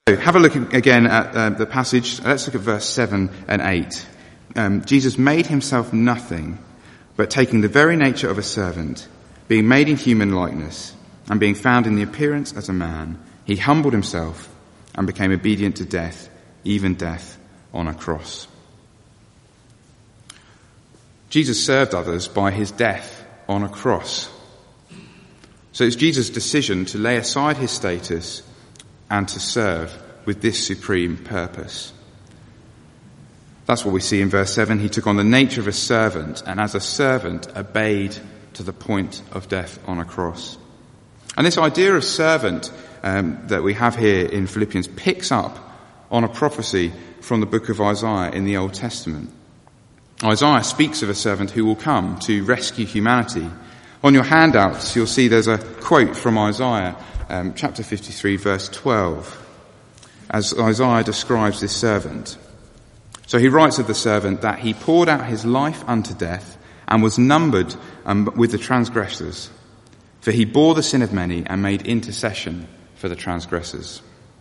So have a look again at the passage. Let's look at verse 7 and 8. Jesus made himself nothing, but taking the very nature of a servant, being made in human likeness, and being found in the appearance as a man, he humbled himself and became obedient to death, even death on a cross. Jesus served others by his death on a cross. So it's Jesus' decision to lay aside his status and to serve with this supreme purpose. That's what we see in verse 7. He took on the nature of a servant, and as a servant obeyed to the point of death on a cross. And this idea of servant that we have here in Philippians picks up on a prophecy from the book of Isaiah in the Old Testament. Isaiah speaks of a servant who will come to rescue humanity. On your handouts, you'll see there's a quote from Isaiah, chapter 53, verse 12, as Isaiah describes this servant. So he writes of the servant that he poured out his life unto death and was numbered with the transgressors. For he bore the sin of many and made intercession for the transgressors.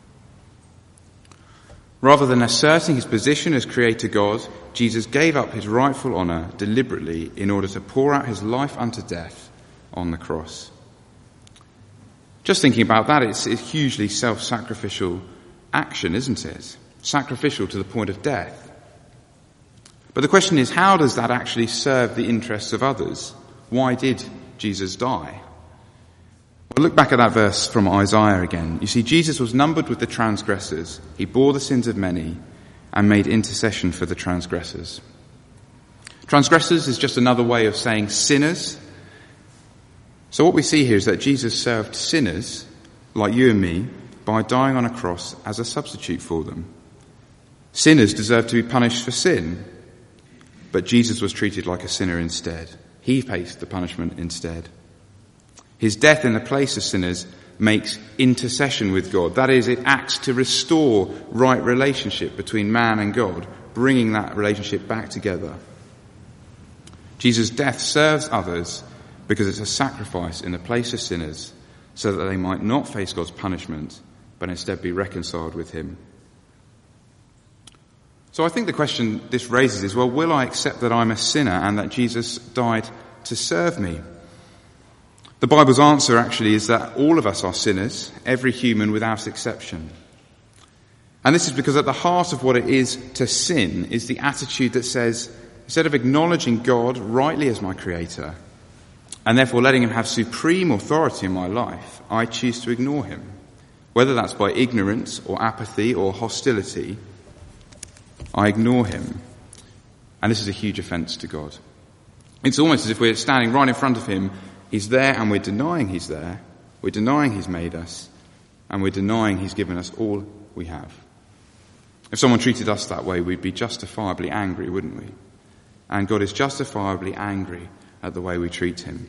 Rather than asserting his position as Creator God, Jesus gave up his rightful honour deliberately in order to pour out his life unto death on the cross. Just thinking about that, it's hugely self-sacrificial action, isn't it? Sacrificial to the point of death. But the question is, how does that actually serve the interests of others? Why did Jesus die? Well, look back at that verse from Isaiah again. You see, Jesus was numbered with the transgressors. He bore the sins of many and made intercession for the transgressors. Transgressors is just another way of saying sinners. So what we see here is that Jesus served sinners, like you and me, by dying on a cross as a substitute for them. Sinners deserve to be punished for sin, but Jesus was treated like a sinner instead. He faced the punishment instead. His death in the place of sinners makes intercession with God. That is, it acts to restore right relationship between man and God, bringing that relationship back together. Jesus' death serves others because it's a sacrifice in the place of sinners so that they might not face God's punishment, but instead be reconciled with him. So I think the question this raises is, well, will I accept that I'm a sinner and that Jesus died to serve me? The Bible's answer actually is that all of us are sinners, every human without exception. And this is because at the heart of what it is to sin is the attitude that says, instead of acknowledging God rightly as my creator, and therefore letting him have supreme authority in my life, I choose to ignore him. Whether that's by ignorance or apathy or hostility, I ignore him. And this is a huge offence to God. It's almost as if we're standing right in front of him. He's there and we're denying he's there. We're denying he's made us. And we're denying he's given us all we have. If someone treated us that way, we'd be justifiably angry, wouldn't we? And God is justifiably angry at the way we treat him.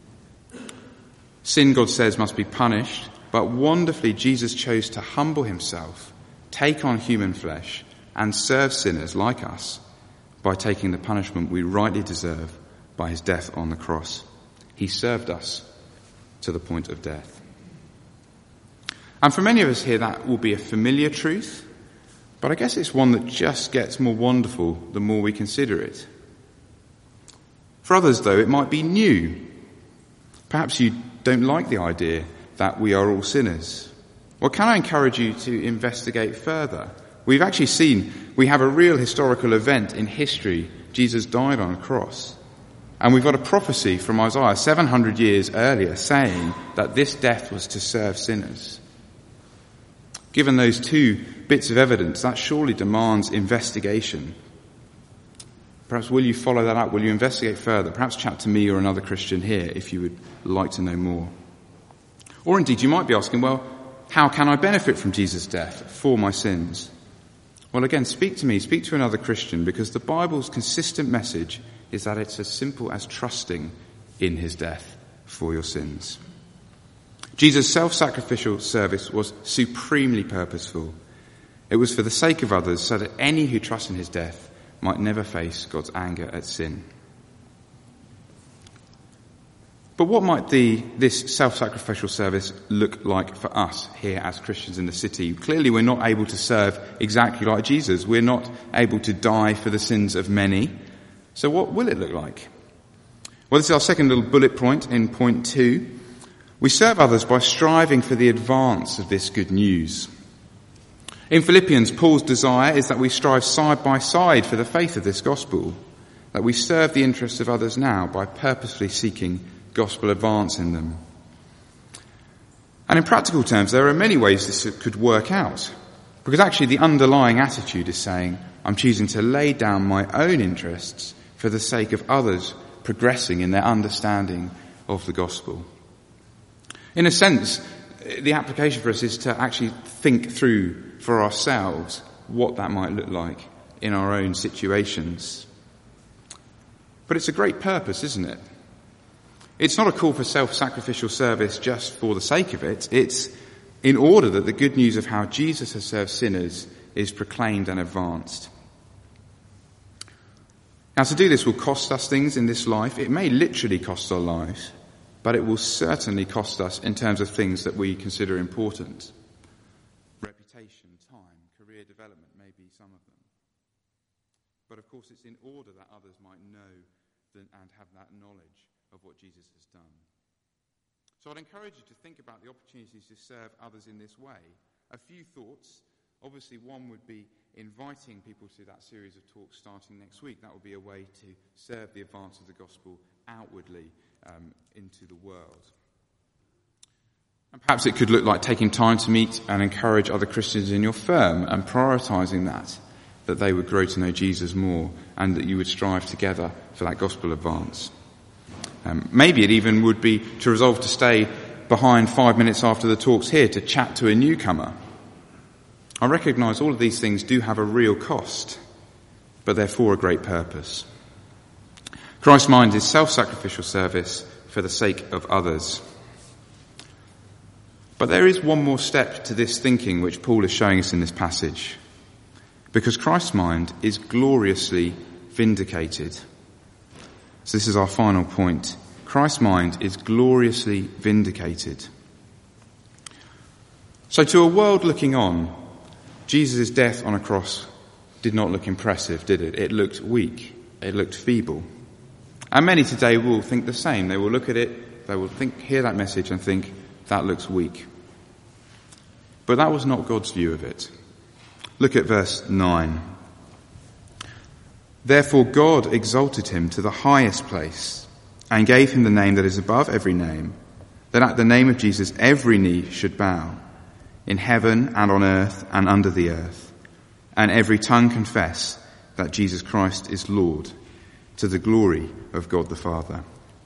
Sin, God says, must be punished, but wonderfully Jesus chose to humble himself, take on human flesh, and serve sinners like us by taking the punishment we rightly deserve by his death on the cross. He served us to the point of death. And for many of us here, that will be a familiar truth, but I guess it's one that just gets more wonderful the more we consider it. For others, though, it might be new. Perhaps you don't like the idea that we are all sinners. Well, can I encourage you to investigate further? We've actually seen, we have a real historical event in history. Jesus died on a cross. And we've got a prophecy from Isaiah 700 years earlier saying that this death was to serve sinners. Given those two bits of evidence, that surely demands investigation. Perhaps will you follow that up? Will you investigate further? Perhaps chat to me or another Christian here if you would like to know more. Or indeed, you might be asking, well, how can I benefit from Jesus' death for my sins? Well, again, speak to me, speak to another Christian, because the Bible's consistent message is that it's as simple as trusting in his death for your sins. Jesus' self-sacrificial service was supremely purposeful. It was for the sake of others, so that any who trust in his death might never face God's anger at sin. But what might this self-sacrificial service look like for us here as Christians in the city? Clearly we're not able to serve exactly like Jesus. We're not able to die for the sins of many. So what will it look like? Well, this is our second little bullet point in point 2. We serve others by striving for the advance of this good news. In Philippians, Paul's desire is that we strive side by side for the faith of this gospel, that we serve the interests of others now by purposefully seeking gospel advance in them. And in practical terms, there are many ways this could work out, because actually the underlying attitude is saying, I'm choosing to lay down my own interests for the sake of others progressing in their understanding of the gospel. In a sense, the application for us is to actually think through for ourselves what that might look like in our own situations. But it's a great purpose, isn't it? It's not a call for self-sacrificial service just for the sake of it. It's in order that the good news of how Jesus has served sinners is proclaimed and advanced. Now, to do this will cost us things in this life. It may literally cost our lives, but it will certainly cost us in terms of things that we consider important. Reputation, time, career development may be some of them. But of course it's in order that others might know and have that knowledge of what Jesus has done. So I'd encourage you to think about the opportunities to serve others in this way. A few thoughts. Obviously, one would be inviting people to that series of talks starting next week. That would be a way to serve the advance of the gospel outwardly into the world. And perhaps it could look like taking time to meet and encourage other Christians in your firm and prioritising that they would grow to know Jesus more and that you would strive together for that gospel advance. Maybe it even would be to resolve to stay behind 5 minutes after the talk's here to chat to a newcomer. I recognise all of these things do have a real cost, but they're for a great purpose. Christ's mind is self-sacrificial service for the sake of others. But there is one more step to this thinking which Paul is showing us in this passage, because Christ's mind is gloriously vindicated. So this is our final point. Christ's mind is gloriously vindicated. So to a world looking on, Jesus' death on a cross did not look impressive, did it? It looked weak. It looked feeble. And many today will think the same. They will look at it, they will hear that message and think, that looks weak. But that was not God's view of it. Look at verse 9. Therefore God exalted him to the highest place and gave him the name that is above every name, that at the name of Jesus every knee should bow, in heaven and on earth and under the earth, and every tongue confess that Jesus Christ is Lord, to the glory of God the Father.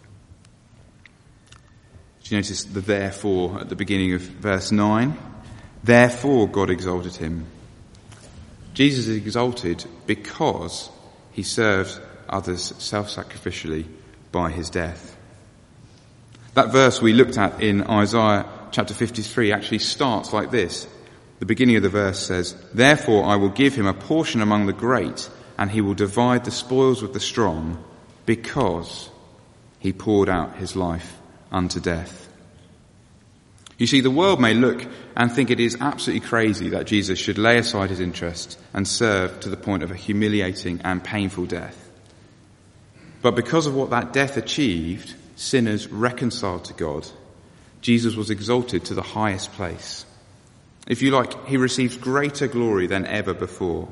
Do you notice the therefore at the beginning of verse 9? Therefore God exalted him. Jesus is exalted because he served others self-sacrificially by his death. That verse we looked at in Isaiah chapter 53 actually starts like this. The beginning of the verse says, Therefore I will give him a portion among the great, and he will divide the spoils with the strong, because he poured out his life unto death. You see, the world may look and think it is absolutely crazy that Jesus should lay aside his interest and serve to the point of a humiliating and painful death. But because of what that death achieved, sinners reconciled to God, Jesus was exalted to the highest place. If you like, he receives greater glory than ever before.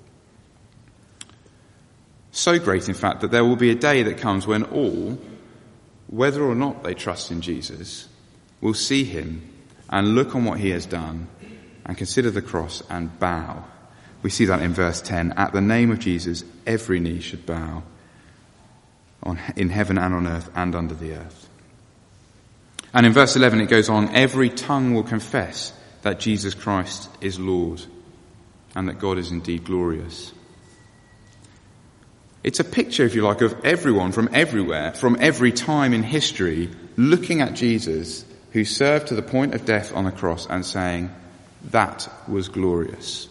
So great, in fact, that there will be a day that comes when all, whether or not they trust in Jesus, will see him and look on what he has done and consider the cross and bow. We see that in verse 10. At the name of Jesus, every knee should bow in heaven and on earth and under the earth. And in verse 11 it goes on, every tongue will confess that Jesus Christ is Lord and that God is indeed glorious. It's a picture, if you like, of everyone from everywhere, from every time in history, looking at Jesus, who served to the point of death on the cross, and saying, that was glorious.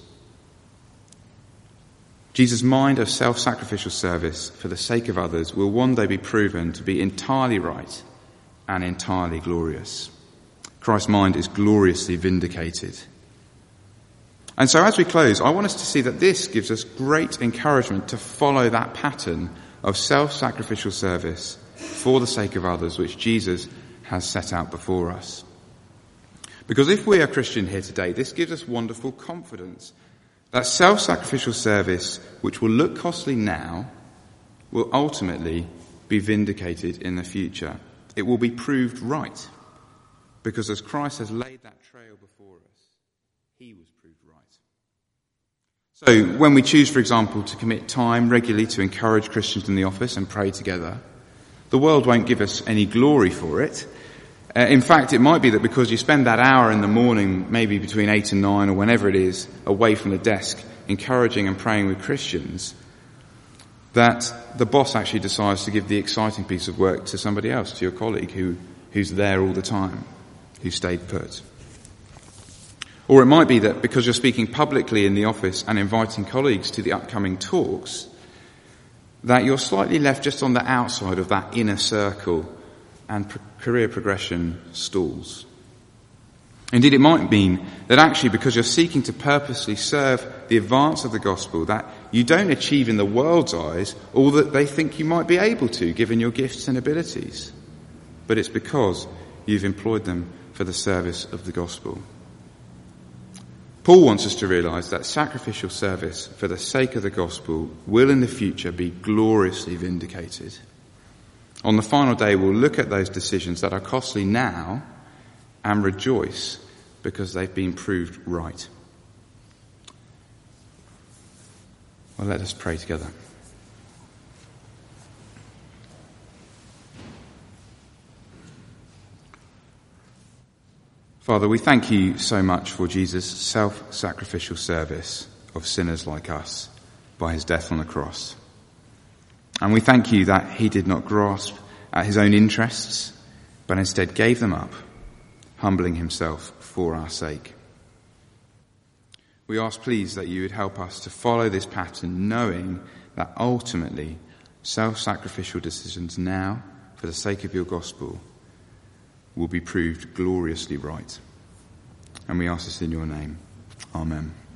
Jesus' mind of self-sacrificial service for the sake of others will one day be proven to be entirely right and entirely glorious. Christ's mind is gloriously vindicated. And so as we close, I want us to see that this gives us great encouragement to follow that pattern of self-sacrificial service for the sake of others, which Jesus has set out before us. Because if we are Christian here today, this gives us wonderful confidence that self-sacrificial service, which will look costly now, will ultimately be vindicated in the future. It will be proved right, because as Christ has laid that trail before us, he was proved right. So when we choose, for example, to commit time regularly to encourage Christians in the office and pray together, the world won't give us any glory for it. In fact, it might be that because you spend that hour in the morning, maybe between 8 and 9 or whenever it is, away from the desk, encouraging and praying with Christians, that the boss actually decides to give the exciting piece of work to somebody else, to your colleague who's there all the time, who stayed put. Or it might be that because you're speaking publicly in the office and inviting colleagues to the upcoming talks, that you're slightly left just on the outside of that inner circle and career progression stalls. Indeed, it might mean that actually because you're seeking to purposely serve the advance of the gospel, that you don't achieve in the world's eyes all that they think you might be able to, given your gifts and abilities. But it's because you've employed them for the service of the gospel. Paul wants us to realise that sacrificial service for the sake of the gospel will in the future be gloriously vindicated. On the final day, we'll look at those decisions that are costly now and rejoice because they've been proved right. Well, let us pray together. Father, we thank you so much for Jesus' self-sacrificial service of sinners like us by his death on the cross. And we thank you that he did not grasp at his own interests, but instead gave them up, humbling himself for our sake. We ask, please, that you would help us to follow this pattern, knowing that ultimately self-sacrificial decisions now, for the sake of your gospel, will be proved gloriously right. And we ask this in your name. Amen.